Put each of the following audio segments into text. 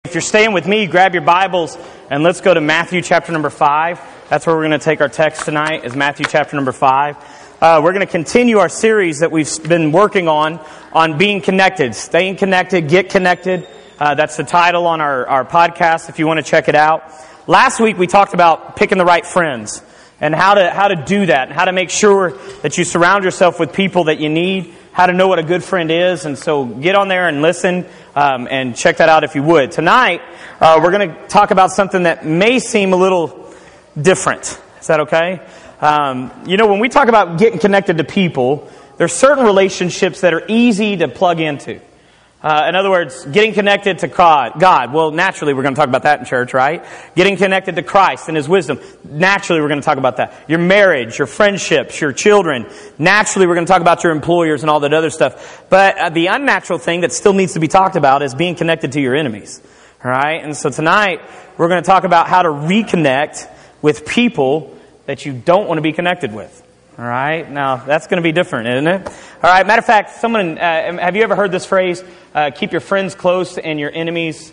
If you're staying with me, grab your Bibles and let's go to Matthew chapter number 5. That's where we're going to take our text tonight, is Matthew chapter number 5. We're going to continue our series that we've been working on being connected, staying connected, get connected. That's the title on our podcast if you want to check it out. Last week we talked about picking the right friends and how to do that, and how to make sure that you surround yourself with people that you need, how to know what a good friend is. And so get on there and listen and check that out if you would. Tonight, we're going to talk about something that may seem a little different. Is that okay? When we talk about getting connected to people, there's certain relationships that are easy to plug into. In other words, getting connected to God. Well, naturally, we're going to talk about that in church, right? Getting connected to Christ and His wisdom. Naturally, we're going to talk about that. Your marriage, your friendships, your children. Naturally, we're going to talk about your employers and all that other stuff. But the unnatural thing that still needs to be talked about is being connected to your enemies. All right? And so tonight, we're going to talk about how to reconnect with people that you don't want to be connected with. All right? Now, that's going to be different, isn't it? All right. Matter of fact, have you ever heard this phrase, keep your friends close and your enemies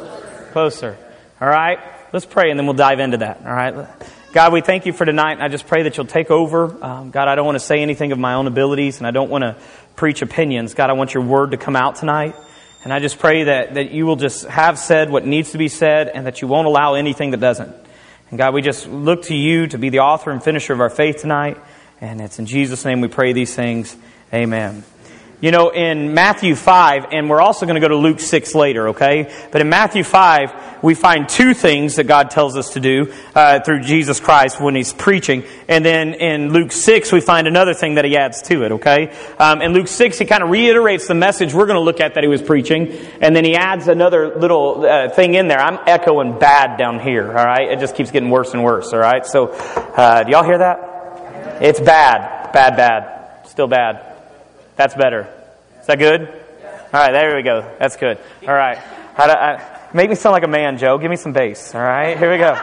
closer? All right? Let's pray and then we'll dive into that. All right? God, we thank you for tonight. And I just pray that you'll take over. God, I don't want to say anything of my own abilities, and I don't want to preach opinions. God, I want your word to come out tonight. And I just pray that you will just have said what needs to be said, and that you won't allow anything that doesn't. And God, we just look to you to be the author and finisher of our faith tonight. And it's in Jesus' name we pray these things. Amen. You know, in Matthew 5, and we're also going to go to Luke 6 later, okay? But in Matthew 5, we find two things that God tells us to do through Jesus Christ when He's preaching. And then in Luke 6, we find another thing that He adds to it, okay? In Luke 6, He kind of reiterates the message we're going to look at that He was preaching. And then He adds another little thing in there. I'm echoing bad down here, all right? It just keeps getting worse and worse, all right? So, do y'all hear that? It's bad. Bad. Still bad. That's better. Is that good? All right, there we go. That's good. All right. Make me sound like a man, Joe. Give me some bass. All right, here we go.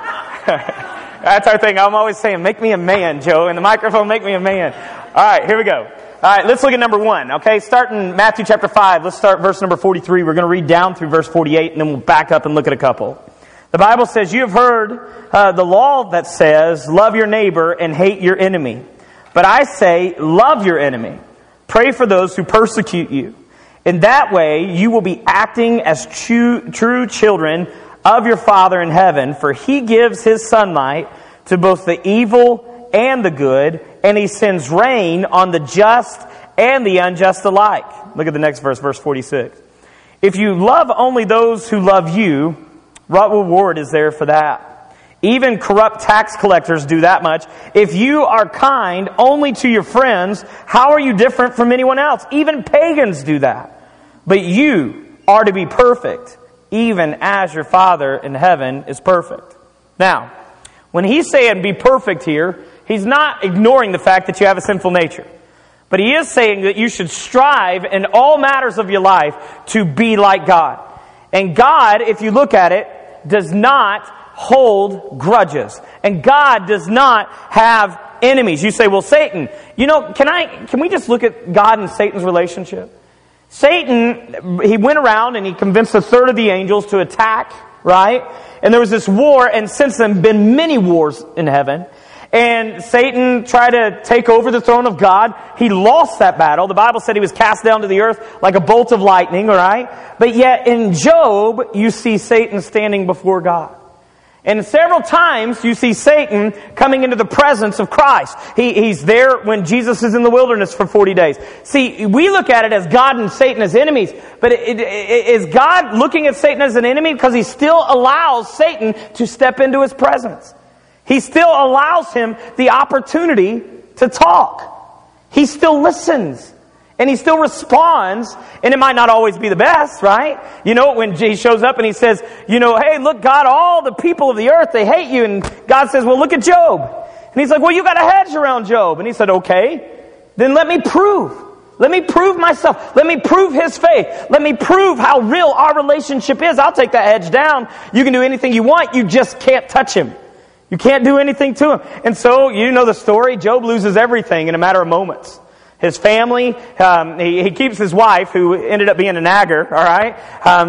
That's our thing. I'm always saying, make me a man, Joe. In the microphone, make me a man. All right, here we go. All right, let's look at number 1. Okay, starting Matthew chapter 5. Let's start verse number 43. We're going to read down through verse 48, and then we'll back up and look at a couple. The Bible says, you have heard the law that says, love your neighbor and hate your enemy. But I say, love your enemy. Pray for those who persecute you. In that way, you will be acting as true children of your Father in heaven, for He gives His sunlight to both the evil and the good, and He sends rain on the just and the unjust alike. Look at the next verse, verse 46. If you love only those who love you, what reward is there for that? Even corrupt tax collectors do that much. If you are kind only to your friends, how are you different from anyone else? Even pagans do that. But you are to be perfect, even as your Father in heaven is perfect. Now, when He's saying be perfect here, He's not ignoring the fact that you have a sinful nature. But He is saying that you should strive in all matters of your life to be like God. And God, if you look at it, does not hold grudges. And God does not have enemies. You say, well, Satan, can we just look at God and Satan's relationship? Satan, he went around and he convinced a third of the angels to attack, right? And there was this war, and since then been many wars in heaven. And Satan tried to take over the throne of God. He lost that battle. The Bible said he was cast down to the earth like a bolt of lightning, all right? But yet in Job, you see Satan standing before God. And several times you see Satan coming into the presence of Christ. He's there when Jesus is in the wilderness for 40 days. See, we look at it as God and Satan as enemies. But is God looking at Satan as an enemy? Because He still allows Satan to step into His presence. He still allows him the opportunity to talk. He still listens. And he still responds. And it might not always be the best, right? When he shows up and he says, hey, look, God, all the people of the earth, they hate you. And God says, well, look at Job. And he's like, well, you got a hedge around Job. And he said, okay, then let me prove. Let me prove myself. Let me prove His faith. Let me prove how real our relationship is. I'll take that hedge down. You can do anything you want. You just can't touch him. You can't do anything to him. And so, you know the story. Job loses everything in a matter of moments. His family, he keeps his wife, who ended up being a nagger, all right?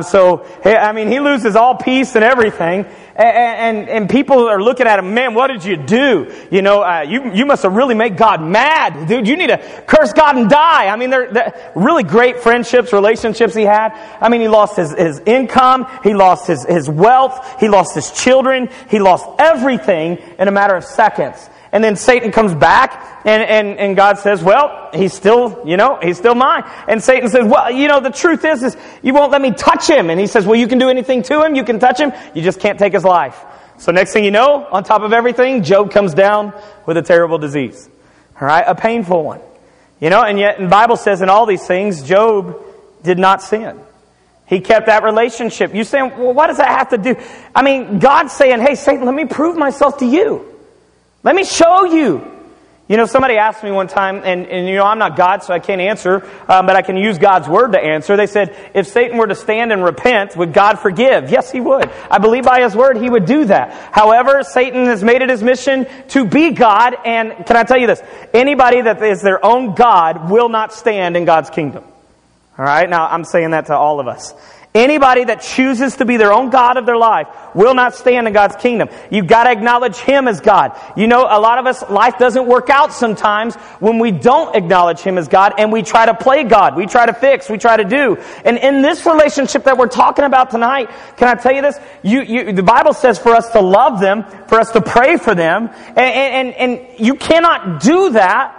He loses all peace and everything. And people are looking at him, man, what did you do? You must have really made God mad. Dude, you need to curse God and die. I mean, they're really great friendships, relationships he had. I mean, he lost his income. He lost his wealth. He lost his children. He lost everything in a matter of seconds. And then Satan comes back and God says, well, he's still mine. And Satan says, well, the truth is you won't let me touch him. And he says, well, you can do anything to him. You can touch him. You just can't take his life. So next thing you know, on top of everything, Job comes down with a terrible disease. All right. A painful one. And yet the Bible says in all these things, Job did not sin. He kept that relationship. You're saying, well, what does that have to do? I mean, God's saying, hey, Satan, let me prove myself to you. Let me show you. Somebody asked me one time, and I'm not God, so I can't answer, but I can use God's word to answer. They said, if Satan were to stand and repent, would God forgive? Yes, he would. I believe by his word he would do that. However, Satan has made it his mission to be God, and can I tell you this? Anybody that is their own God will not stand in God's kingdom. All right? Now, I'm saying that to all of us. Anybody that chooses to be their own God of their life will not stand in God's kingdom. You've got to acknowledge Him as God. A lot of us, life doesn't work out sometimes when we don't acknowledge Him as God and we try to play God. We try to fix, we try to do. And in this relationship that we're talking about tonight, can I tell you this? The Bible says for us to love them, for us to pray for them, and you cannot do that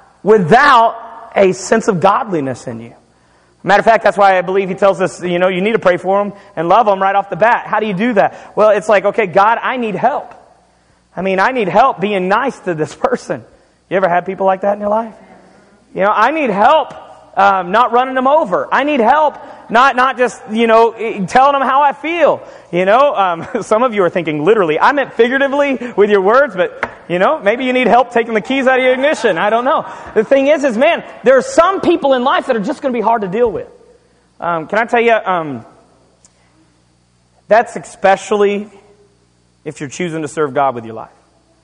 without a sense of godliness in you. Matter of fact, that's why I believe he tells us, you need to pray for them and love them right off the bat. How do you do that? Well, it's like, okay, God, I need help. I need help being nice to this person. You ever had people like that in your life? I need help not running them over. I need help not just, telling them how I feel. Some of you are thinking literally. I meant figuratively with your words, but, maybe you need help taking the keys out of your ignition. I don't know. The thing is, man, there are some people in life that are just going to be hard to deal with. Can I tell you, that's especially if you're choosing to serve God with your life.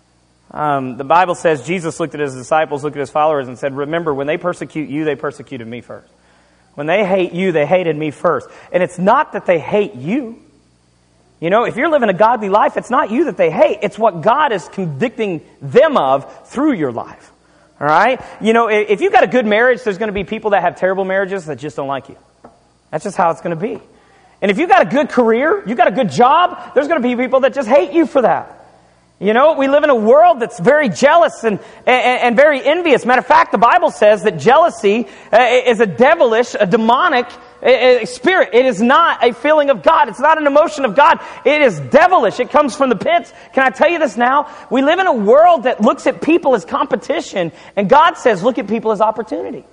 The Bible says Jesus looked at his disciples, looked at his followers and said, remember, when they persecute you, they persecuted me first. When they hate you, they hated me first. And it's not that they hate you. If you're living a godly life, it's not you that they hate. It's what God is convicting them of through your life. All right? If you've got a good marriage, there's going to be people that have terrible marriages that just don't like you. That's just how it's going to be. And if you've got a good career, you've got a good job, there's going to be people that just hate you for that. We live in a world that's very jealous and very envious. Matter of fact, the Bible says that jealousy is a devilish, a demonic spirit. It is not a feeling of God. It's not an emotion of God. It is devilish. It comes from the pits. Can I tell you this now? We live in a world that looks at people as competition, and God says, look at people as opportunity.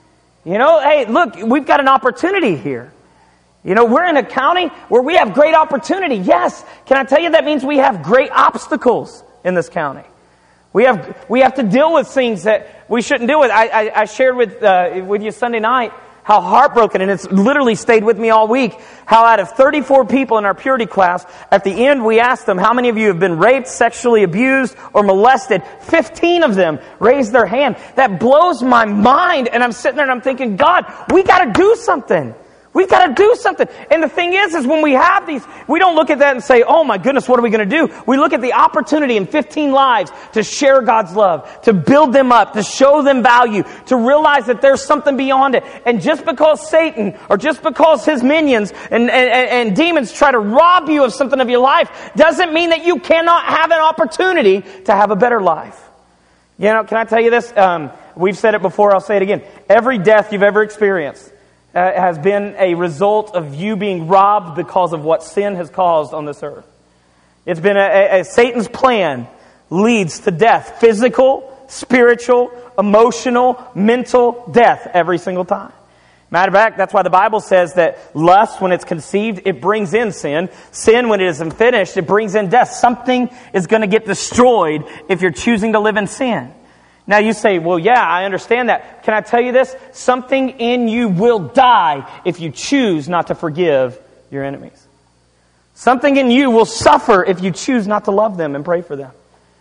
Hey, look, we've got an opportunity here. We're in a county where we have great opportunity. Yes. Can I tell you that means we have great obstacles in this county? We have to deal with things that we shouldn't deal with. I shared with you Sunday night how heartbroken, and it's literally stayed with me all week, how out of 34 people in our purity class, at the end we asked them, how many of you have been raped, sexually abused, or molested? 15 of them raised their hand. That blows my mind, and I'm sitting there and I'm thinking, God, we got to do something. We've got to do something. And the thing is when we have these, we don't look at that and say, oh my goodness, what are we going to do? We look at the opportunity in 15 lives to share God's love, to build them up, to show them value, to realize that there's something beyond it. And just because Satan, or just because his minions and demons try to rob you of something of your life, doesn't mean that you cannot have an opportunity to have a better life. Can I tell you this? We've said it before, I'll say it again. Every death you've ever experienced has been a result of you being robbed because of what sin has caused on this earth. It's been Satan's plan leads to death. Physical, spiritual, emotional, mental death every single time. Matter of fact, that's why the Bible says that lust, when it's conceived, it brings in sin. Sin, when it is finished, it brings in death. Something is going to get destroyed if you're choosing to live in sin. Now you say, well, yeah, I understand that. Can I tell you this? Something in you will die if you choose not to forgive your enemies. Something in you will suffer if you choose not to love them and pray for them.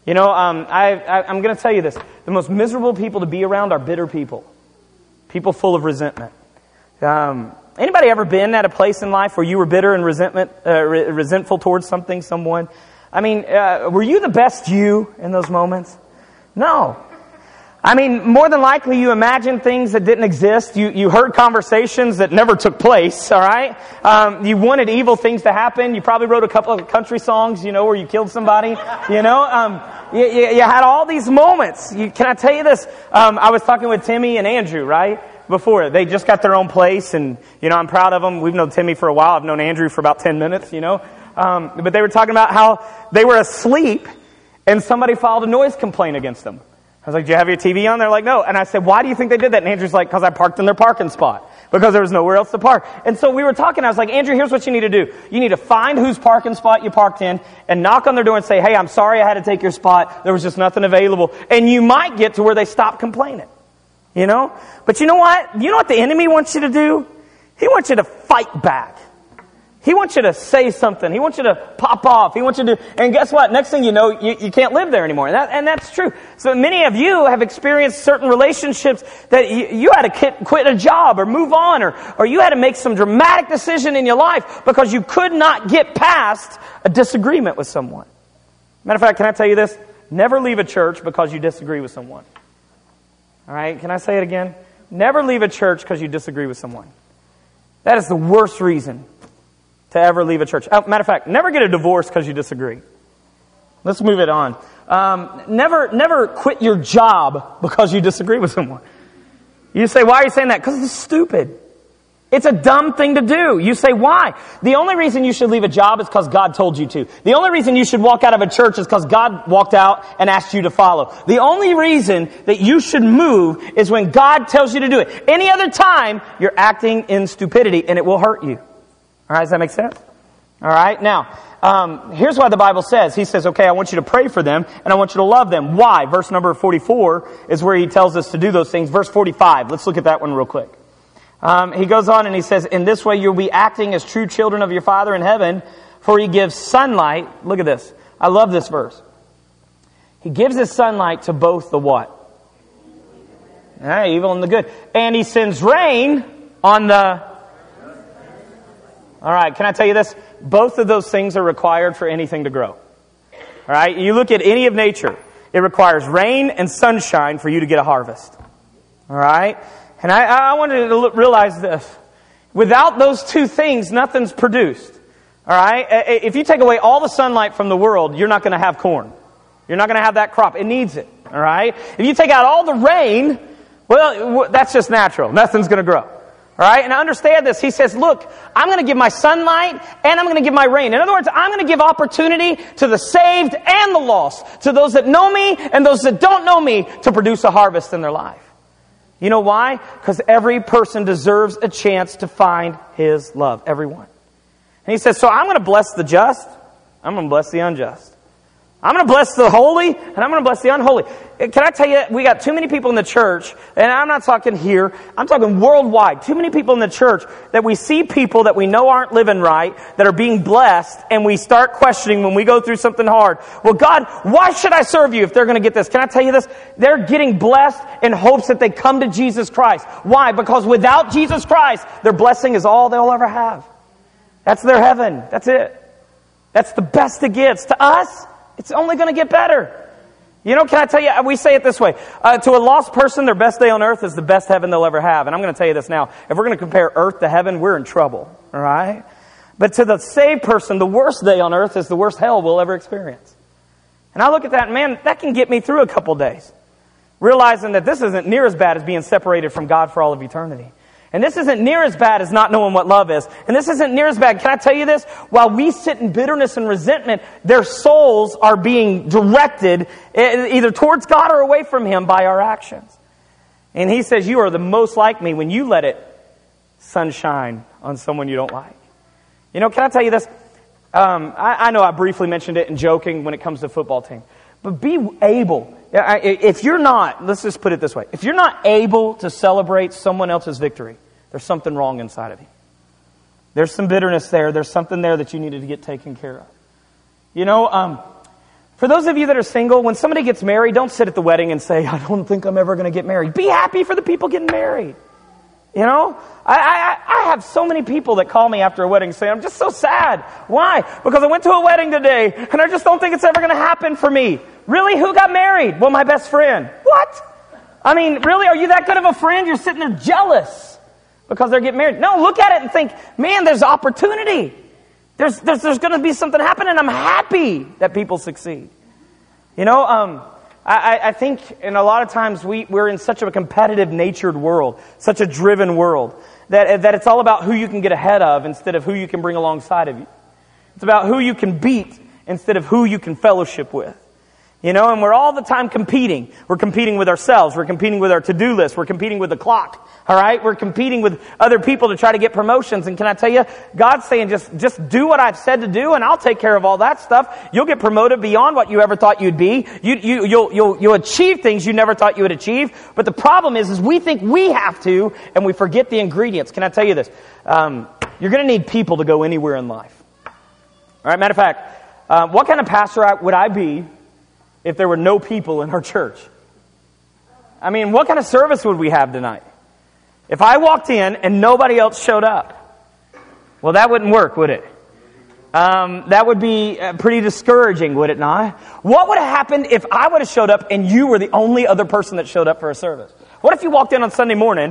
You know, I'm going to tell you this. The most miserable people to be around are bitter people. People full of resentment. Anybody ever been at a place in life where you were bitter and resentful towards something, someone? I mean, were you the best you in those moments? No. I mean, more than likely you imagined things that didn't exist. You heard conversations that never took place, all right? You wanted evil things to happen. You probably wrote a couple of country songs, you know, where you killed somebody, you know? You had all these moments. Can I tell you this? I was talking with Timmy and Andrew, right? Before. They just got their own place, and, you know, I'm proud of them. We've known Timmy for a while. I've known Andrew for about 10 minutes, you know? But they were talking about how they were asleep, and somebody filed a noise complaint against them. I was like, do you have your TV on? They're like, no. And I said, why do you think they did that? And Andrew's like, because I parked in their parking spot. Because there was nowhere else to park. And so we were talking. I was like, Andrew, here's what you need to do. You need to find whose parking spot you parked in and knock on their door and say, hey, I'm sorry I had to take your spot. There was just nothing available. And you might get to where they stop complaining. You know? But you know what? You know what the enemy wants you to do? He wants you to fight back. He wants you to say something. He wants you to pop off. He wants you to, and guess what? Next thing you know, you can't live there anymore. And that's true. So many of you have experienced certain relationships that you had to quit a job or move on, or you had to make some dramatic decision in your life because you could not get past a disagreement with someone. Matter of fact, can I tell you this? Never leave a church because you disagree with someone. All right? Can I say it again? Never leave a church because you disagree with someone. That is the worst reason to ever leave a church. Matter of fact, never get a divorce because you disagree. Let's move it on. Never quit your job because you disagree with someone. You say, why are you saying that? Because it's stupid. It's a dumb thing to do. You say, why? The only reason you should leave a job is because God told you to. The only reason you should walk out of a church is because God walked out and asked you to follow. The only reason that you should move is when God tells you to do it. Any other time, you're acting in stupidity and it will hurt you. All right, does that make sense? All right, now, here's why the Bible says. He says, okay, I want you to pray for them, and I want you to love them. Why? Verse number 44 is where he tells us to do those things. Verse 45, let's look at that one real quick. He goes on and he says, in this way you'll be acting as true children of your Father in heaven, for he gives sunlight. Look at this. I love this verse. He gives his sunlight to both the what? Evil and the good. And he sends rain on the... All right, can I tell you this? Both of those things are required for anything to grow. All right, you look at any of nature. It requires rain and sunshine for you to get a harvest. All right? And I wanted to realize this. Without those two things, nothing's produced. All right? If you take away all the sunlight from the world, you're not going to have corn. You're not going to have that crop. It needs it. All right? If you take out all the rain, well, that's just natural. Nothing's going to grow. All right, and understand this. He says, look, I'm going to give my sunlight and I'm going to give my rain. In other words, I'm going to give opportunity to the saved and the lost, to those that know me and those that don't know me, to produce a harvest in their life. You know why? Because every person deserves a chance to find his love. Everyone. And he says, so I'm going to bless the just. I'm going to bless the unjust. I'm going to bless the holy, and I'm going to bless the unholy. Can I tell you, we got too many people in the church, and I'm not talking here, I'm talking worldwide. Too many people in the church that we see people that we know aren't living right, that are being blessed, and we start questioning when we go through something hard. Well, God, why should I serve you if they're going to get this? Can I tell you this? They're getting blessed in hopes that they come to Jesus Christ. Why? Because without Jesus Christ, their blessing is all they'll ever have. That's their heaven. That's it. That's the best it gets. To us, it's only going to get better. You know, can I tell you, we say it this way. To a lost person, their best day on earth is the best heaven they'll ever have. And I'm going to tell you this now. If we're going to compare earth to heaven, we're in trouble. All right? But to the saved person, the worst day on earth is the worst hell we'll ever experience. And I look at that, and man, that can get me through a couple days. Realizing that this isn't near as bad as being separated from God for all of eternity. And this isn't near as bad as not knowing what love is. And this isn't near as bad. Can I tell you this? While we sit in bitterness and resentment, their souls are being directed either towards God or away from Him by our actions. And He says, you are the most like me when you let it sunshine on someone you don't like. You know, can I tell you this? I know I briefly mentioned it in joking when it comes to football team. But be able, if you're not, let's just put it this way. If you're not able to celebrate someone else's victory, there's something wrong inside of you. There's some bitterness there. There's something there that you needed to get taken care of. You know, For those of you that are single, when somebody gets married, don't sit at the wedding and say, I don't think I'm ever going to get married. Be happy for the people getting married. You know, I have so many people that call me after a wedding saying, I'm just so sad. Why? Because I went to a wedding today and I just don't think it's ever going to happen for me. Really? Who got married? Well, my best friend. What? I mean, really? Are you that good of a friend? You're sitting there jealous because they're getting married. No, look at it and think, man, there's opportunity. There's going to be something happening. I'm happy that people succeed. You know, I think, and a lot of times we're in such a competitive natured world, such a driven world, that it's all about who you can get ahead of instead of who you can bring alongside of you. It's about who you can beat instead of who you can fellowship with. You know, and we're all the time competing. We're competing with ourselves. We're competing with our to-do list. We're competing with the clock. All right? We're competing with other people to try to get promotions. And can I tell you, God's saying just do what I've said to do and I'll take care of all that stuff. You'll get promoted beyond what you ever thought you'd be. You'll achieve things you never thought you would achieve. But the problem is we think we have to and we forget the ingredients. Can I tell you this? You're going to need people to go anywhere in life. All right? Matter of fact, what kind of pastor would I be if there were no people in our church? I mean, what kind of service would we have tonight? If I walked in and nobody else showed up, well, that wouldn't work, would it? That would be pretty discouraging, would it not? What would have happened if I would have showed up and you were the only other person that showed up for a service? What if you walked in on Sunday morning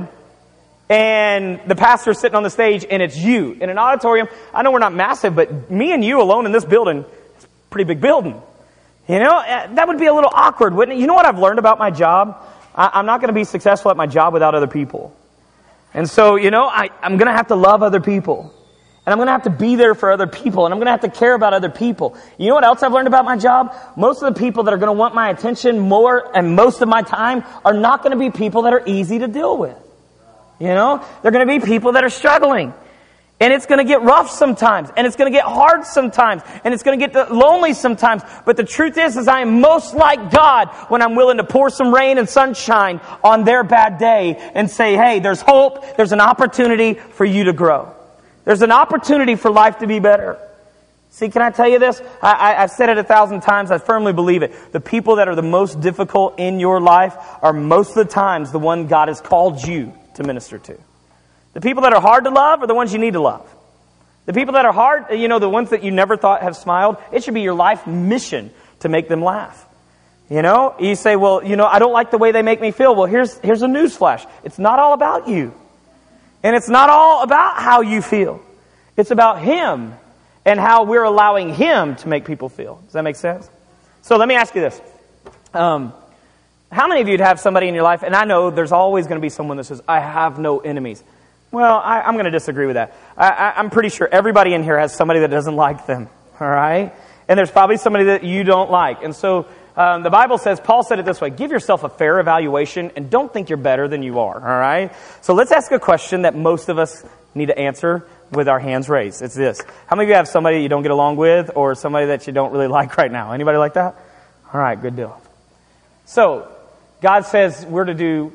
and the pastor's sitting on the stage and it's you in an auditorium? I know we're not massive, but me and you alone in this building, it's a pretty big building. You know, that would be a little awkward, wouldn't it? You know what I've learned about my job? I'm not going to be successful at my job without other people. And so, you know, I'm going to have to love other people. And I'm going to have to be there for other people. And I'm going to have to care about other people. You know what else I've learned about my job? Most of the people that are going to want my attention more and most of my time are not going to be people that are easy to deal with. You know, they're going to be people that are struggling. And it's going to get rough sometimes. And it's going to get hard sometimes. And it's going to get lonely sometimes. But the truth is I am most like God when I'm willing to pour some rain and sunshine on their bad day and say, hey, there's hope. There's an opportunity for you to grow. There's an opportunity for life to be better. See, can I tell you this? I've said it 1,000 times. I firmly believe it. The people that are the most difficult in your life are most of the times the one God has called you to minister to. The people that are hard to love are the ones you need to love. The people that are hard, you know, the ones that you never thought have smiled, it should be your life mission to make them laugh. You know, you say, well, you know, I don't like the way they make me feel. Well, here's a newsflash. It's not all about you. And it's not all about how you feel. It's about Him and how we're allowing Him to make people feel. Does that make sense? So let me ask you this. How many of you would have somebody in your life, and I know there's always going to be someone that says, I have no enemies. Well, I'm going to disagree with that. I'm pretty sure everybody in here has somebody that doesn't like them, all right? And there's probably somebody that you don't like. And so the Bible says, Paul said it this way, give yourself a fair evaluation and don't think you're better than you are, all right? So let's ask a question that most of us need to answer with our hands raised. It's this. How many of you have somebody you don't get along with or somebody that you don't really like right now? Anybody like that? All right, good deal. So God says we're to do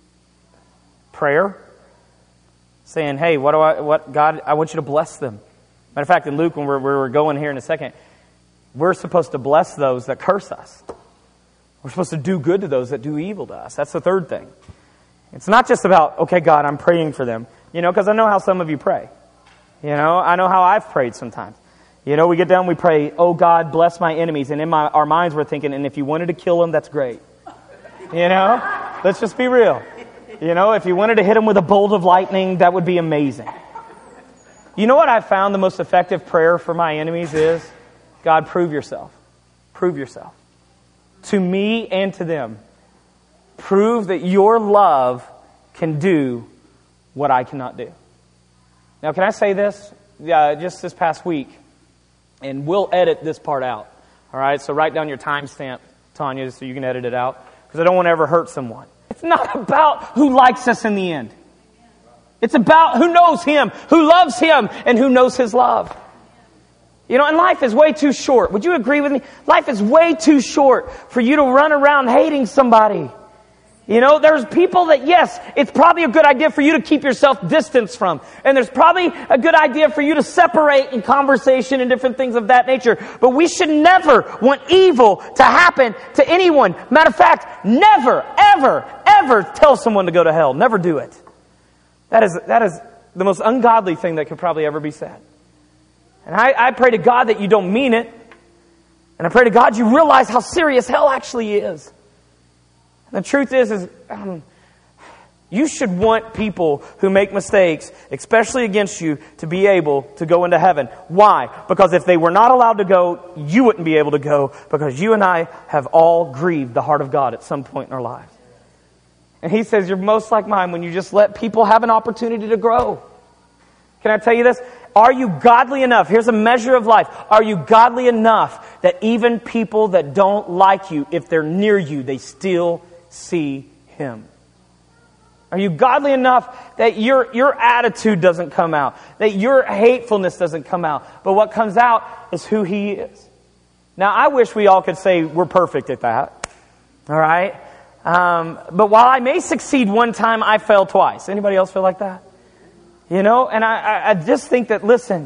prayer. Saying, hey, God, I want you to bless them. Matter of fact, in Luke, when we're going here in a second, we're supposed to bless those that curse us. We're supposed to do good to those that do evil to us. That's the third thing. It's not just about, okay, God, I'm praying for them. You know, because I know how some of you pray. You know, I know how I've prayed sometimes. You know, we get down, we pray, oh, God, bless my enemies. And in our minds, we're thinking, and if you wanted to kill them, that's great. You know, let's just be real. You know, if you wanted to hit them with a bolt of lightning, that would be amazing. You know what I've found the most effective prayer for my enemies is? God, prove yourself. Prove yourself. To me and to them. Prove that your love can do what I cannot do. Now, can I say this? Just this past week, and we'll edit this part out. All right, so write down your timestamp, Tanya, so you can edit it out, because I don't want to ever hurt someone. It's not about who likes us in the end. It's about who knows Him, who loves Him, and who knows His love. You know, and life is way too short. Would you agree with me? Life is way too short for you to run around hating somebody. You know, there's people that, yes, it's probably a good idea for you to keep yourself distanced from. And there's probably a good idea for you to separate in conversation and different things of that nature. But we should never want evil to happen to anyone. Matter of fact, never, ever, ever tell someone to go to hell. Never do it. That is the most ungodly thing that could probably ever be said. And I pray to God that you don't mean it. And I pray to God you realize how serious hell actually is. The truth is you should want people who make mistakes, especially against you, to be able to go into heaven. Why? Because if they were not allowed to go, you wouldn't be able to go, because you and I have all grieved the heart of God at some point in our lives. And He says, you're most like mine when you just let people have an opportunity to grow. Can I tell you this? Are you godly enough? Here's a measure of life. Are you godly enough that even people that don't like you, if they're near you, they still see Him? Are you godly enough that your attitude doesn't come out, that your hatefulness doesn't come out, but what comes out is who He is? Now, I wish we all could say we're perfect at that. All right? But while I may succeed one time, I fail twice. Anybody else feel like that? You know, and I just think that, listen,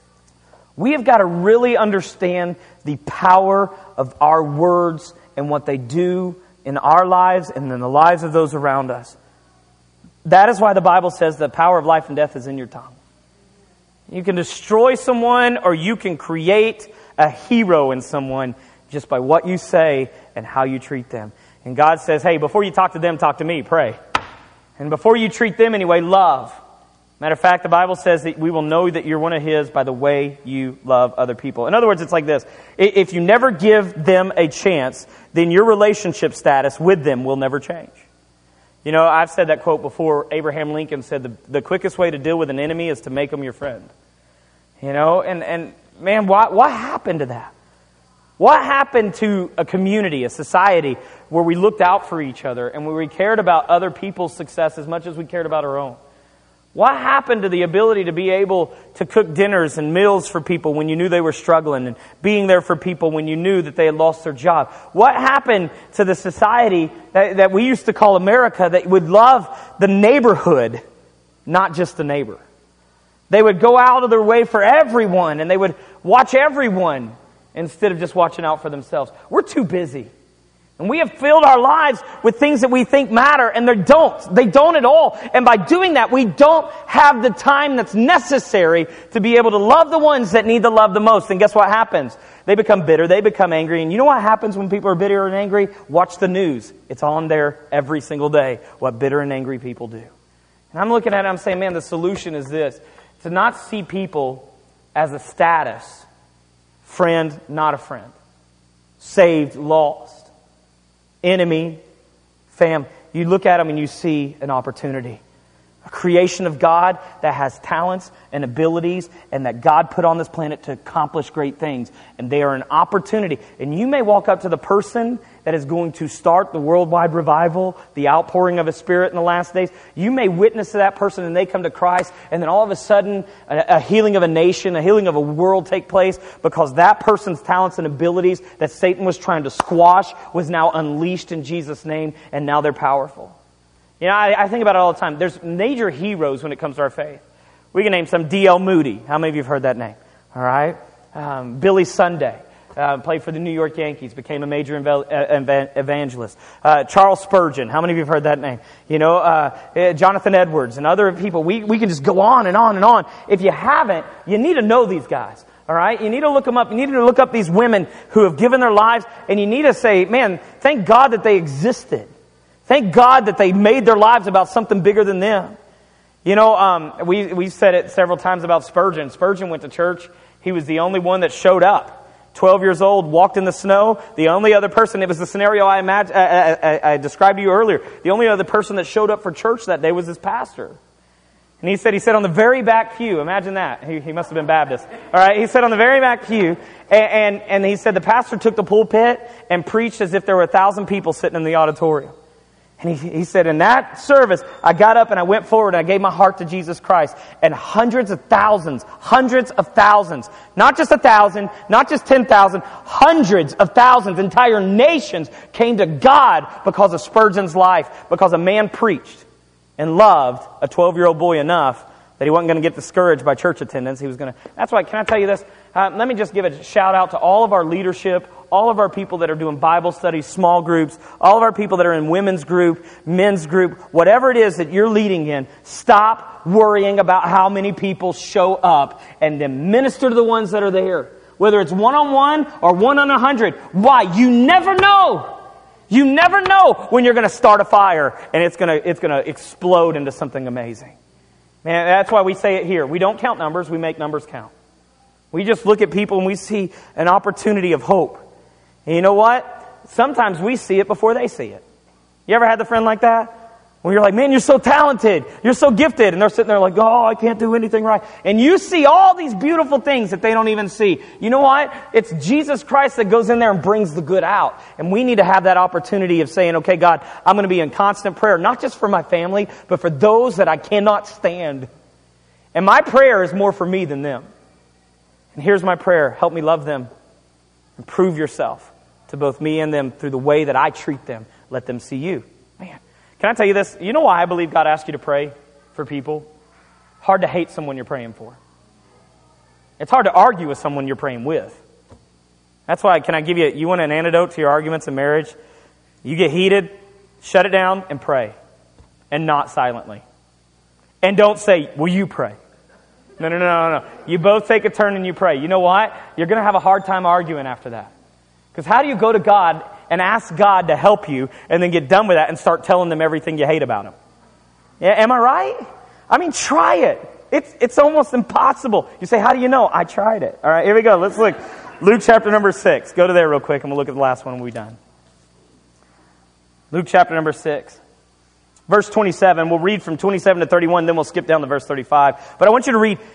we have got to really understand the power of our words and what they do in our lives and in the lives of those around us. That is why the Bible says the power of life and death is in your tongue. You can destroy someone, or you can create a hero in someone just by what you say and how you treat them. And God says, hey, before you talk to them, talk to me, pray. And before you treat them anyway, love. Matter of fact, the Bible says that we will know that you're one of His by the way you love other people. In other words, it's like this. If you never give them a chance, then your relationship status with them will never change. You know, I've said that quote before. Abraham Lincoln said the quickest way to deal with an enemy is to make them your friend. You know, and man, what happened to that? What happened to a community, a society, where we looked out for each other and where we cared about other people's success as much as we cared about our own? What happened to the ability to be able to cook dinners and meals for people when you knew they were struggling, and being there for people when you knew that they had lost their job? What happened to the society that we used to call America, that would love the neighborhood, not just the neighbor? They would go out of their way for everyone, and they would watch everyone instead of just watching out for themselves. We're too busy. And we have filled our lives with things that we think matter, and they don't. They don't at all. And by doing that, we don't have the time that's necessary to be able to love the ones that need the love the most. And guess what happens? They become bitter. They become angry. And you know what happens when people are bitter and angry? Watch the news. It's on there every single day, what bitter and angry people do. And I'm looking at it, I'm saying, man, the solution is this. To not see people as a status. Friend, not a friend. Saved, lost. Enemy, fam. You look at them and you see an opportunity. A creation of God that has talents and abilities, and that God put on this planet to accomplish great things. And they are an opportunity. And you may walk up to the person that is going to start the worldwide revival, the outpouring of His Spirit in the last days. You may witness to that person and they come to Christ, and then all of a sudden a healing of a nation, a healing of a world take place, because that person's talents and abilities that Satan was trying to squash was now unleashed in Jesus' name, and now they're powerful. You know, I think about it all the time. There's major heroes when it comes to our faith. We can name some. D.L. Moody. How many of you have heard that name? All right. Billy Sunday. Played for the New York Yankees. Became a major evangelist. Charles Spurgeon. How many of you have heard that name? You know, Jonathan Edwards and other people. We can just go on and on and on. If you haven't, you need to know these guys. All right? You need to look them up. You need to look up these women who have given their lives. And you need to say, man, thank God that they existed. Thank God that they made their lives about something bigger than them. You know, we've said it several times about Spurgeon. Spurgeon went to church. He was the only one that showed up. 12 years old, walked in the snow. The only other person, it was the scenario I described to you earlier. The only other person that showed up for church that day was his pastor. And he said on the very back pew, imagine that. He must have been Baptist. All right, he said on the very back pew, and he said the pastor took the pulpit and preached as if there were 1,000 people sitting in the auditorium. And he said, in that service, I got up and I went forward and I gave my heart to Jesus Christ. And hundreds of thousands, not just 1,000, not just 10,000, hundreds of thousands, entire nations came to God because of Spurgeon's life, because a man preached and loved a 12-year-old boy enough that he wasn't going to get discouraged by church attendance. He was going to. That's why, can I tell you this? Let me just give a shout out to all of our leadership, all of our people that are doing Bible studies, small groups, all of our people that are in women's group, men's group, whatever it is that you're leading in, stop worrying about how many people show up and then minister to the ones that are there. Whether it's 1-on-1 or 1-on-100. Why? You never know. You never know when you're going to start a fire and it's going to explode into something amazing. Man, that's why we say it here. We don't count numbers, we make numbers count. We just look at people and we see an opportunity of hope. And you know what? Sometimes we see it before they see it. You ever had the friend like that? When you're like, man, you're so talented, you're so gifted. And they're sitting there like, oh, I can't do anything right. And you see all these beautiful things that they don't even see. You know what? It's Jesus Christ that goes in there and brings the good out. And we need to have that opportunity of saying, okay, God, I'm going to be in constant prayer, not just for my family, but for those that I cannot stand. And my prayer is more for me than them. And here's my prayer. Help me love them and prove yourself to both me and them through the way that I treat them. Let them see you. Man, can I tell you this? You know why I believe God asked you to pray for people? Hard to hate someone you're praying for. It's hard to argue with someone you're praying with. That's why, can I give you, you want an antidote to your arguments in marriage? You get heated, shut it down and pray. And not silently. And don't say, will you pray? No. You both take a turn and you pray. You know what? You're going to have a hard time arguing after that. Because how do you go to God and ask God to help you and then get done with that and start telling them everything you hate about Him? Yeah, am I right? I mean, try it. It's almost impossible. You say, how do you know? I tried it. All right, here we go. Let's look. Luke chapter number 6. Go to there real quick and we'll look at the last one when we're done. Luke chapter number 6. Verse 27, we'll read from 27 to 31, then we'll skip down to verse 35. But I want you to read,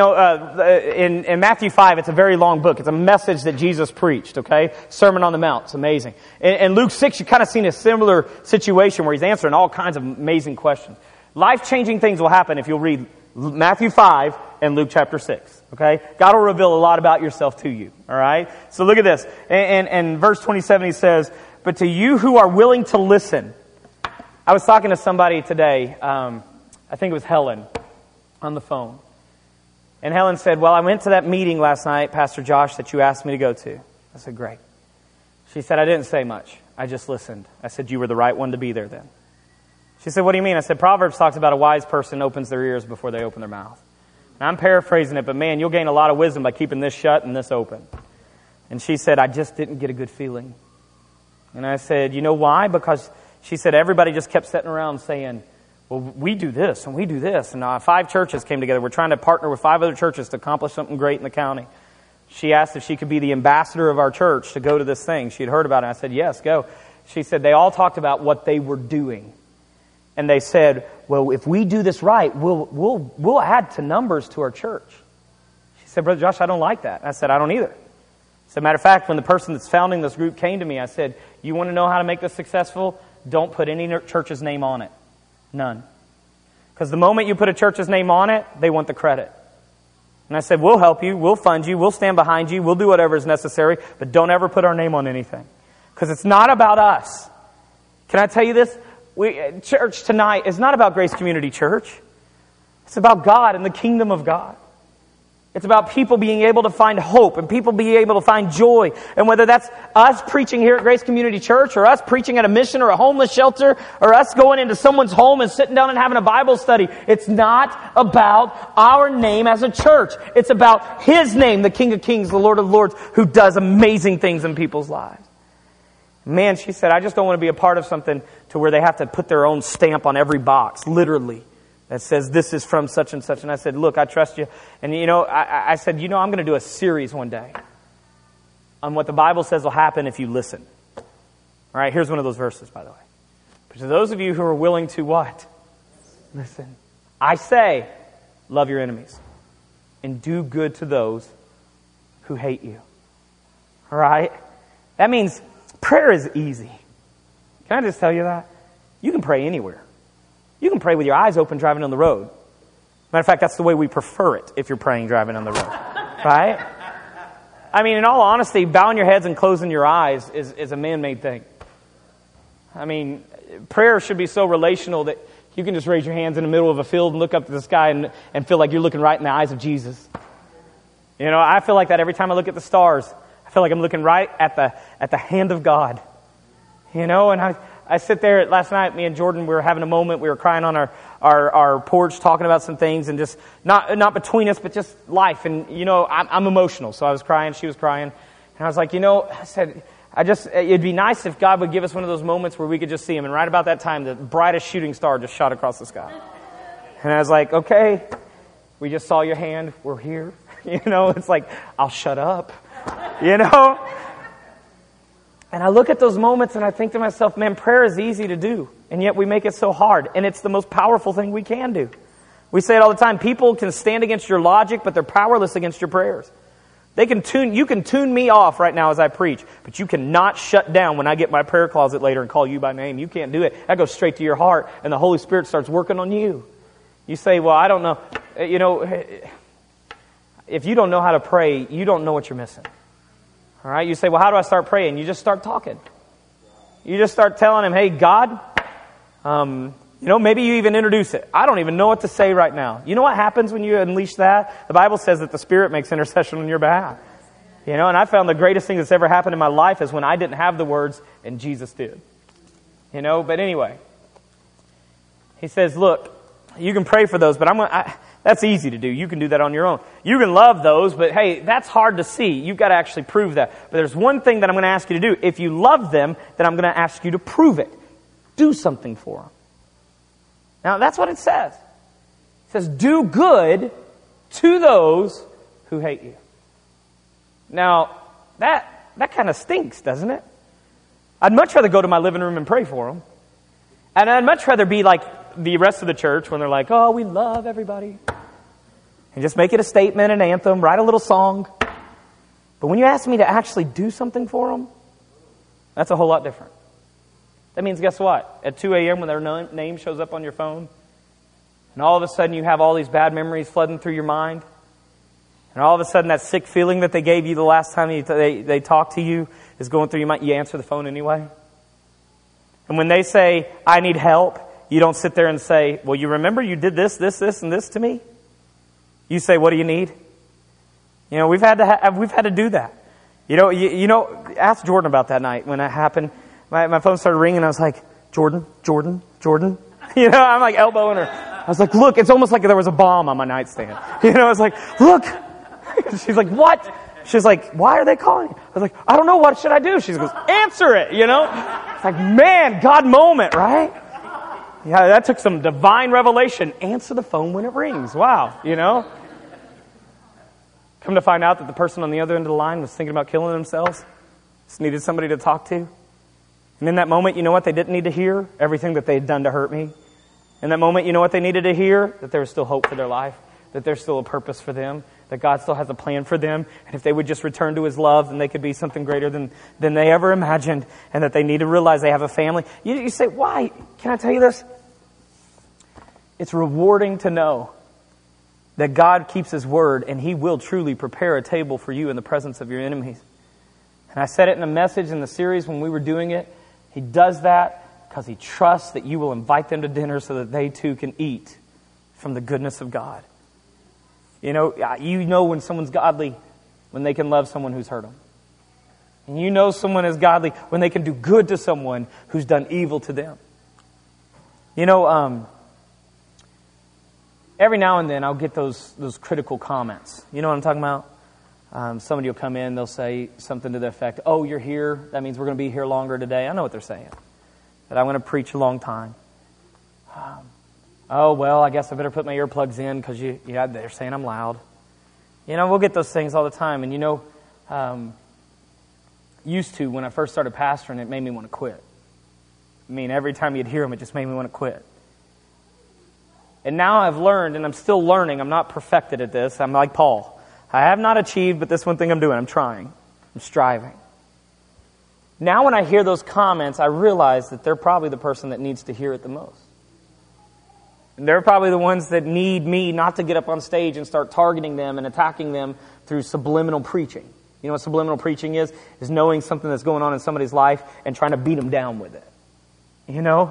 in Matthew 5, it's a very long book. It's a message that Jesus preached, okay? Sermon on the Mount. It's amazing. In Luke 6, you've kind of seen a similar situation where he's answering all kinds of amazing questions. Life-changing things will happen if you'll read Matthew 5 and Luke chapter 6, okay? God will reveal a lot about yourself to you, all right? So look at this. In verse 27, he says, but to you who are willing to listen. I was talking to somebody today, I think it was Helen, on the phone. And Helen said, well, I went to that meeting last night, Pastor Josh, that you asked me to go to. I said, great. She said, I didn't say much. I just listened. I said, you were the right one to be there then. She said, what do you mean? I said, Proverbs talks about a wise person opens their ears before they open their mouth. And I'm paraphrasing it, but man, you'll gain a lot of wisdom by keeping this shut and this open. And she said, I just didn't get a good feeling. And I said, you know why? Because she said everybody just kept sitting around saying, well, we do this and we do this. And 5 churches came together. We're trying to partner with 5 other churches to accomplish something great in the county. She asked if she could be the ambassador of our church to go to this thing. She had heard about it. I said, yes, go. She said they all talked about what they were doing. And they said, well, if we do this right, we'll add to numbers to our church. She said, Brother Josh, I don't like that. I said, I don't either. As a matter of fact, when the person that's founding this group came to me, I said, you want to know how to make this successful? Don't put any church's name on it. None. Because the moment you put a church's name on it, they want the credit. And I said, we'll help you, we'll fund you, we'll stand behind you, we'll do whatever is necessary, but don't ever put our name on anything. Because it's not about us. Can I tell you this? Church tonight is not about Grace Community Church. It's about God and the kingdom of God. It's about people being able to find hope and people being able to find joy. And whether that's us preaching here at Grace Community Church or us preaching at a mission or a homeless shelter or us going into someone's home and sitting down and having a Bible study. It's not about our name as a church. It's about His name, the King of Kings, the Lord of Lords, who does amazing things in people's lives. Man, she said, I just don't want to be a part of something to where they have to put their own stamp on every box, literally. That says, this is from such and such. And I said, look, I trust you. And I said, I'm going to do a series one day on what the Bible says will happen if you listen. All right, here's one of those verses, by the way. But to those of you who are willing to what? Listen. I say, love your enemies and do good to those who hate you. All right? That means prayer is easy. Can I just tell you that? You can pray anywhere. You can pray with your eyes open driving on the road. Matter of fact, that's the way we prefer it if you're praying driving on the road. Right? I mean, in all honesty, bowing your heads and closing your eyes is a man-made thing. I mean, prayer should be so relational that you can just raise your hands in the middle of a field and look up to the sky and feel like you're looking right in the eyes of Jesus. You know, I feel like that every time I look at the stars. I feel like I'm looking right at the hand of God. You know, and I sit there last night, me and Jordan, we were having a moment. We were crying on our porch, talking about some things, and just not between us, but just life. And, you know, I'm emotional, so I was crying, she was crying. And I was like, you know, I said, it'd be nice if God would give us one of those moments where we could just see Him. And right about that time, the brightest shooting star just shot across the sky. And I was like, okay, we just saw your hand. We're here. You know, it's like, I'll shut up. You know? And I look at those moments and I think to myself, man, prayer is easy to do. And yet we make it so hard. And it's the most powerful thing we can do. We say it all the time. People can stand against your logic, but they're powerless against your prayers. You can tune me off right now as I preach, but you cannot shut down when I get my prayer closet later and call you by name. You can't do it. That goes straight to your heart, and the Holy Spirit starts working on you. You say, well, I don't know. You know, if you don't know how to pray, you don't know what you're missing. All right? You say, well, how do I start praying? You just start talking. You just start telling Him, hey, God, you know, maybe you even introduce it. I don't even know what to say right now. You know what happens when you unleash that? The Bible says that the Spirit makes intercession on your behalf. You know, and I found the greatest thing that's ever happened in my life is when I didn't have the words and Jesus did. You know, but anyway. He says, look, you can pray for those, but that's easy to do. You can do that on your own. You can love those, but hey, that's hard to see. You've got to actually prove that. But there's one thing that I'm going to ask you to do. If you love them, then I'm going to ask you to prove it. Do something for them. Now, that's what it says. It says, do good to those who hate you. Now, that kind of stinks, doesn't it? I'd much rather go to my living room and pray for them. And I'd much rather be like the rest of the church when they're like, oh, we love everybody. And just make it a statement, an anthem, write a little song. But when you ask me to actually do something for them, that's a whole lot different. That means, guess what? At 2 a.m. when their name shows up on your phone, and all of a sudden you have all these bad memories flooding through your mind, and all of a sudden that sick feeling that they gave you the last time they talked to you is going through your mind, you answer the phone anyway. And when they say, I need help, you don't sit there and say, well, you remember you did this, and this to me? You say, what do you need? You know, we've had to do that. You know, ask Jordan about that night when that happened. My phone started ringing, and I was like, Jordan. You know, I'm like elbowing her. I was like, look, it's almost like there was a bomb on my nightstand. You know, I was like, look. She's like, what? She's like, why are they calling you? I was like, I don't know, what should I do? She goes, answer it, you know? It's like, man, God moment, right? Yeah, that took some divine revelation. Answer the phone when it rings. Wow, you know? Come to find out that the person on the other end of the line was thinking about killing themselves. Just needed somebody to talk to. And in that moment, you know what they didn't need to hear? Everything that they had done to hurt me. In that moment, you know what they needed to hear? That there was still hope for their life. That there's still a purpose for them. That God still has a plan for them. And if they would just return to His love, then they could be something greater than they ever imagined. And that they need to realize they have a family. You say, why? Can I tell you this? It's rewarding to know that God keeps His word and He will truly prepare a table for you in the presence of your enemies. And I said it in a message in the series when we were doing it. He does that because He trusts that you will invite them to dinner so that they too can eat from the goodness of God. You know when someone's godly when they can love someone who's hurt them. And you know someone is godly when they can do good to someone who's done evil to them. You know, every now and then I'll get those critical comments. You know what I'm talking about? Somebody will come in, they'll say something to the effect, oh, you're here, that means we're going to be here longer today. I know what they're saying. That I'm going to preach a long time. Oh, well, I guess I better put my earplugs in because they're saying I'm loud. You know, we'll get those things all the time. And you know, used to, when I first started pastoring, it made me want to quit. I mean, every time you'd hear them, it just made me want to quit. And now I've learned, and I'm still learning, I'm not perfected at this, I'm like Paul. I have not achieved, but this one thing I'm doing, I'm trying. I'm striving. Now when I hear those comments, I realize that they're probably the person that needs to hear it the most. And they're probably the ones that need me not to get up on stage and start targeting them and attacking them through subliminal preaching. You know what subliminal preaching is? Is knowing something that's going on in somebody's life and trying to beat them down with it. You know?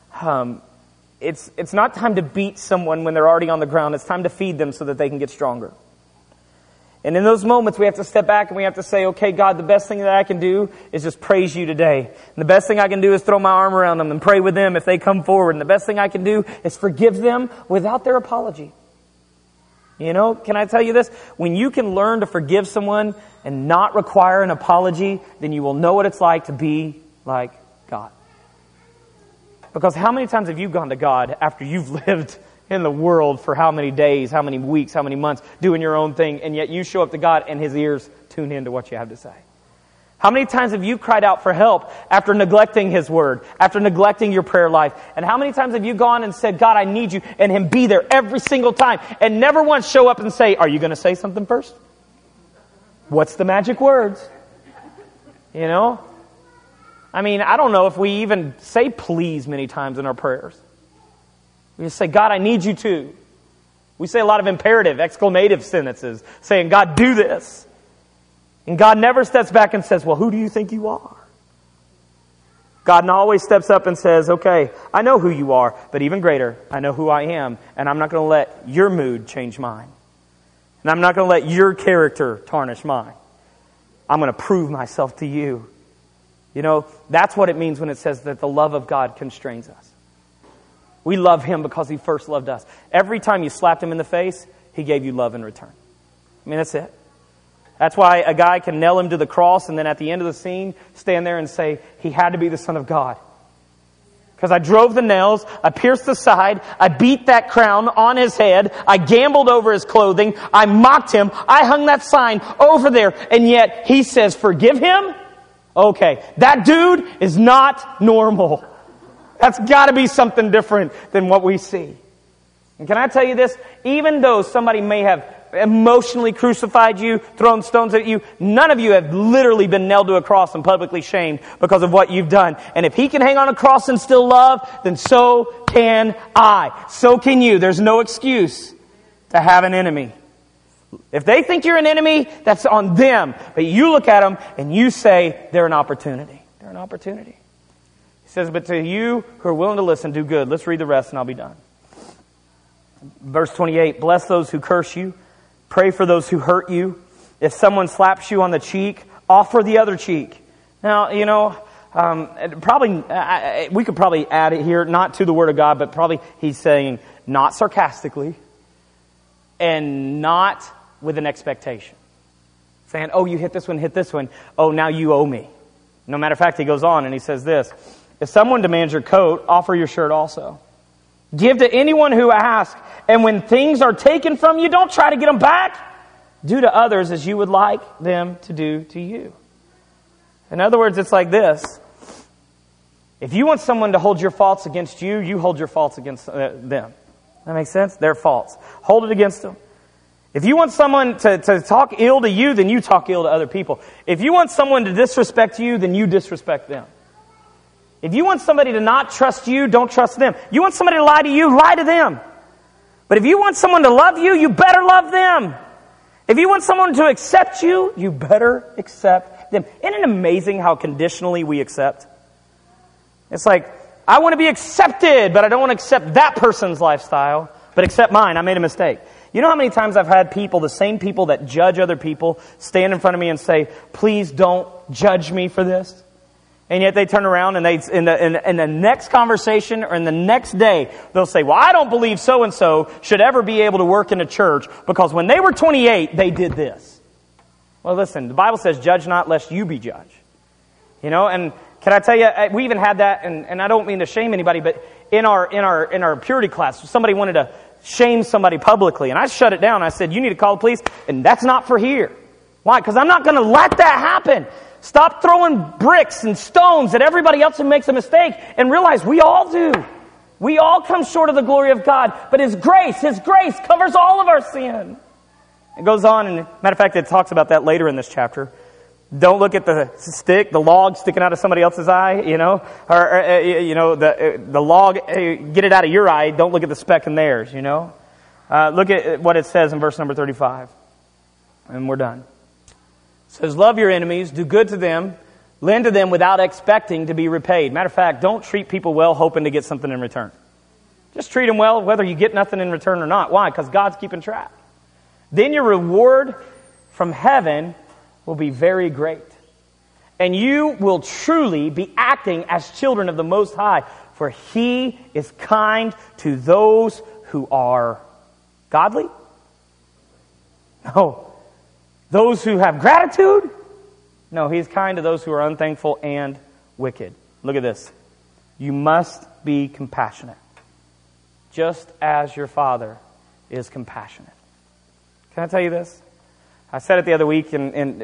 It's not time to beat someone when they're already on the ground. It's time to feed them so that they can get stronger. And in those moments, we have to step back and we have to say, okay, God, the best thing that I can do is just praise you today. And the best thing I can do is throw my arm around them and pray with them if they come forward. And the best thing I can do is forgive them without their apology. You know, can I tell you this? When you can learn to forgive someone and not require an apology, then you will know what it's like to be like God. Because how many times have you gone to God after you've lived in the world for how many days, how many weeks, how many months, doing your own thing, and yet you show up to God and His ears tune in to what you have to say? How many times have you cried out for help after neglecting His Word, after neglecting your prayer life? And how many times have you gone and said, God, I need you, and Him be there every single time, and never once show up and say, are you going to say something first? What's the magic words? You know? I mean, I don't know if we even say please many times in our prayers. We just say, God, I need you to. We say a lot of imperative, exclamative sentences, saying, God, do this. And God never steps back and says, well, who do you think you are? God always steps up and says, okay, I know who you are, but even greater, I know who I am, and I'm not going to let your mood change mine. And I'm not going to let your character tarnish mine. I'm going to prove myself to you. You know, that's what it means when it says that the love of God constrains us. We love Him because He first loved us. Every time you slapped Him in the face, He gave you love in return. I mean, that's it. That's why a guy can nail Him to the cross and then at the end of the scene, stand there and say, He had to be the Son of God. Because I drove the nails, I pierced the side, I beat that crown on His head, I gambled over His clothing, I mocked Him, I hung that sign over there, and yet He says, forgive him? Okay, that dude is not normal. That's got to be something different than what we see. And can I tell you this? Even though somebody may have emotionally crucified you, thrown stones at you, none of you have literally been nailed to a cross and publicly shamed because of what you've done. And if He can hang on a cross and still love, then so can I. So can you. There's no excuse to have an enemy. If they think you're an enemy, that's on them. But you look at them and you say, they're an opportunity. They're an opportunity. He says, but to you who are willing to listen, do good. Let's read the rest and I'll be done. Verse 28, bless those who curse you. Pray for those who hurt you. If someone slaps you on the cheek, offer the other cheek. Now, you know, we could probably add it here, not to the Word of God, but probably He's saying not sarcastically and not with an expectation. Saying, oh, you hit this one. Oh, now you owe me. No matter of fact, He goes on and He says this. If someone demands your coat, offer your shirt also. Give to anyone who asks. And when things are taken from you, don't try to get them back. Do to others as you would like them to do to you. In other words, it's like this. If you want someone to hold your faults against you, you hold your faults against them. That makes sense? Their faults. Hold it against them. If you want someone to talk ill to you, then you talk ill to other people. If you want someone to disrespect you, then you disrespect them. If you want somebody to not trust you, don't trust them. You want somebody to lie to you, lie to them. But if you want someone to love you, you better love them. If you want someone to accept you, you better accept them. Isn't it amazing how conditionally we accept? It's like, I want to be accepted, but I don't want to accept that person's lifestyle, but accept mine. I made a mistake. You know how many times I've had people, the same people that judge other people, stand in front of me and say, please don't judge me for this? And yet they turn around and in the next conversation or in the next day, they'll say, well, I don't believe so-and-so should ever be able to work in a church because when they were 28, they did this. Well, listen, the Bible says, judge not lest you be judged. You know, and can I tell you, we even had that, and I don't mean to shame anybody, but in our purity class, somebody wanted to shame somebody publicly, and I shut it down. I said, you need to call the police, and that's not for here. Why? Because I'm not going to let that happen. Stop throwing bricks and stones at everybody else who makes a mistake and realize we all do. We all come short of the glory of God, but His grace covers all of our sin. It goes on, and matter of fact, it talks about that later in this chapter. Don't look at the log sticking out of somebody else's eye, or the log, get it out of your eye. Don't look at the speck in theirs, Look at what it says in verse number 35. And we're done. It says, love your enemies, do good to them, lend to them without expecting to be repaid. Matter of fact, don't treat people well hoping to get something in return. Just treat them well whether you get nothing in return or not. Why? Because God's keeping track. Then your reward from heaven will be very great. And you will truly be acting as children of the Most High, for He is kind to those who are godly? No. Those who have gratitude? No, He's kind to those who are unthankful and wicked. Look at this. You must be compassionate, just as your Father is compassionate. Can I tell you this? I said it the other week, and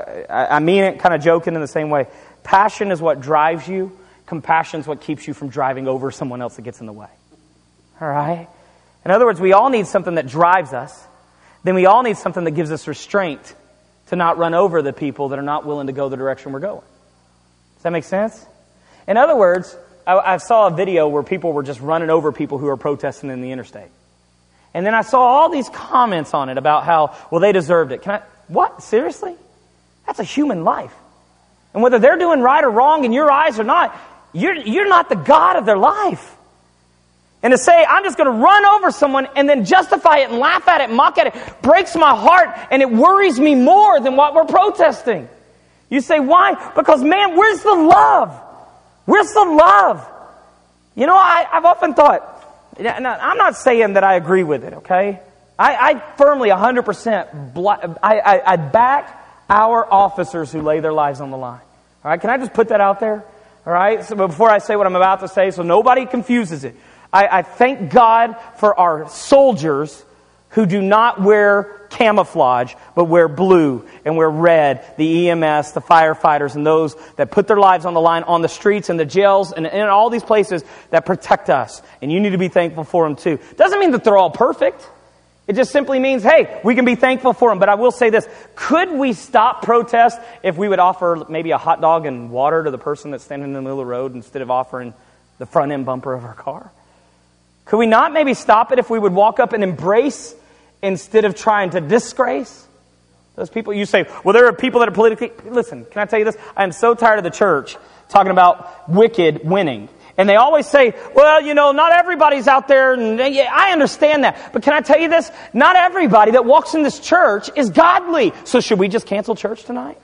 I mean it kind of joking in the same way. Passion is what drives you. Compassion is what keeps you from driving over someone else that gets in the way. All right? In other words, we all need something that drives us. Then we all need something that gives us restraint to not run over the people that are not willing to go the direction we're going. Does that make sense? In other words, I saw a video where people were just running over people who are protesting in the interstate. And then I saw all these comments on it about how, well, they deserved it. What? Seriously? That's a human life. And whether they're doing right or wrong in your eyes or not, you're not the God of their life. And to say, I'm just going to run over someone and then justify it and laugh at it and mock at it breaks my heart, and it worries me more than what we're protesting. You say, why? Because, man, where's the love? Where's the love? I've often thought, I'm not saying that I agree with it, okay? I firmly, 100%, I back our officers who lay their lives on the line. All right, can I just put that out there? All right, so before I say what I'm about to say, so nobody confuses it. I thank God for our soldiers who do not wear camouflage, but wear blue and wear red, the EMS, the firefighters, and those that put their lives on the line on the streets and the jails and in all these places that protect us. And you need to be thankful for them too. Doesn't mean that they're all perfect. It just simply means, hey, we can be thankful for them. But I will say this, could we stop protest if we would offer maybe a hot dog and water to the person that's standing in the middle of the road instead of offering the front end bumper of our car? Could we not maybe stop it if we would walk up and embrace instead of trying to disgrace those people? You say, well, there are people that are politically... Listen, can I tell you this? I am so tired of the church talking about wicked winning. And they always say, well, not everybody's out there. And I understand that. But can I tell you this? Not everybody that walks in this church is godly. So should we just cancel church tonight?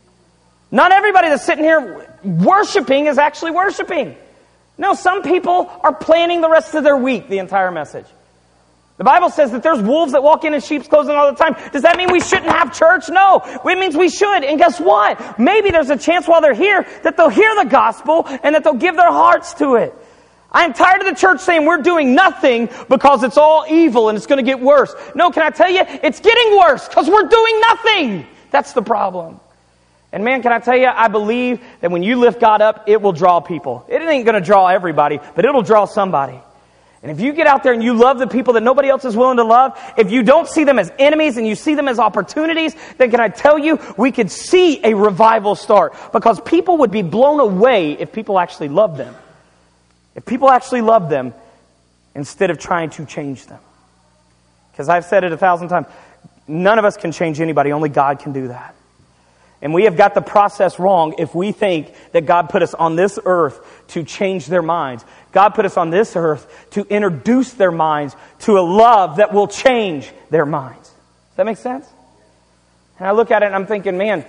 Not everybody that's sitting here worshiping is actually worshiping. No, some people are planning the rest of their week, the entire message. The Bible says that there's wolves that walk in sheep's clothing all the time. Does that mean we shouldn't have church? No. It means we should. And guess what? Maybe there's a chance while they're here that they'll hear the gospel and that they'll give their hearts to it. I am tired of the church saying we're doing nothing because it's all evil and it's going to get worse. No, can I tell you? It's getting worse because we're doing nothing. That's the problem. And man, can I tell you, I believe that when you lift God up, it will draw people. It ain't going to draw everybody, but it'll draw somebody. And if you get out there and you love the people that nobody else is willing to love, if you don't see them as enemies and you see them as opportunities, then can I tell you, we could see a revival start. Because people would be blown away if people actually loved them. If people actually loved them instead of trying to change them. Because I've said it 1,000 times, none of us can change anybody, only God can do that. And we have got the process wrong if we think that God put us on this earth to change their minds. God put us on this earth to introduce their minds to a love that will change their minds. Does that make sense? And I look at it and I'm thinking, man,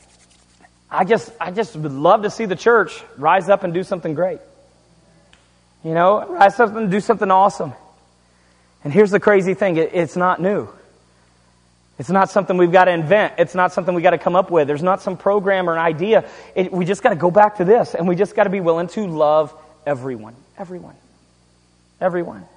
I just would love to see the church rise up and do something great. Rise up and do something awesome. And here's the crazy thing, it's not new. It's not something we've got to invent. It's not something we've got to come up with. There's not some program or an idea. We just got to go back to this, and we just got to be willing to love everyone. Everyone. Everyone.